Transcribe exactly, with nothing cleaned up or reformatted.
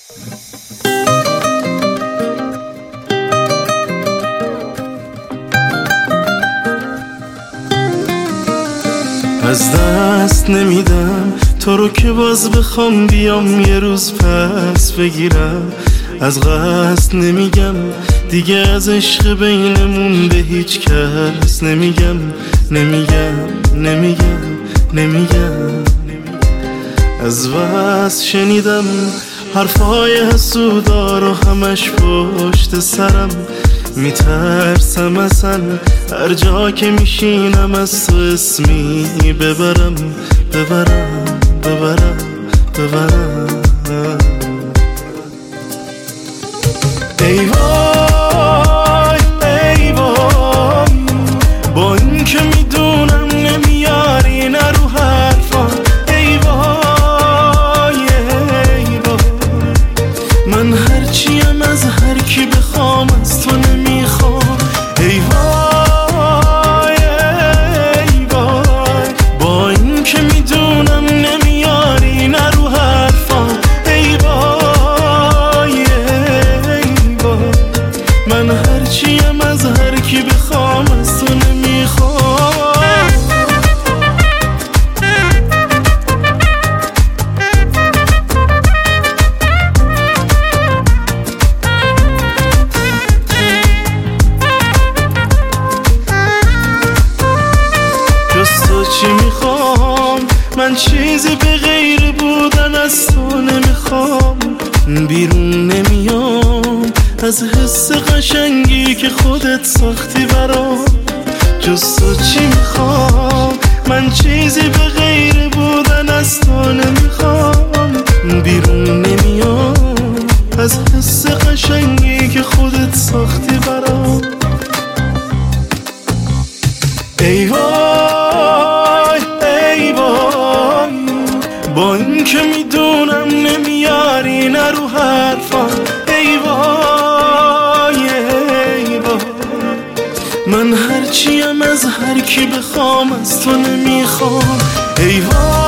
از دست نمیدم تو رو که باز بخوام بیام یه روز پس بگیرم. از قصد نمیگم دیگه از عشق بینمون به هیچ کس نمیگم نمیگم نمیگم نمیگم. از وصل شنیدم حرفای حسودا رو همش پشت سرم. میترسم اصلا هر جا که میشینم از تو اسمی ببرم ببرم ببرم ببرم. ای وای ای وای با این که میدونم نمیاری نه رو حرفا. ای وای ای وای من هرچیم از هر کی بخوام از تو نمیخوام. ای وای ای وای با این که میدونم نمیاری نه رو حرفا. ای وای ای وای من هرچیم از هر کی بخوام از تو نمیخوام. تو چی میخوام من چیزی به غیر بودن از تو نمیخوام. بیرون نمیام از حس قشنگی که خودت ساختی برام. جز تو چی میخوام من چیزی به غیر بودن از تو نمیخوام. بیرون نمیام از حس قشنگی که خودت ساختی برام. ای وای ای وای با این که میدونم نمیاری نه رو حرفا. ای وای ای وای من هرچیم از هر کی بخوام از تو نمیخوام. ای وای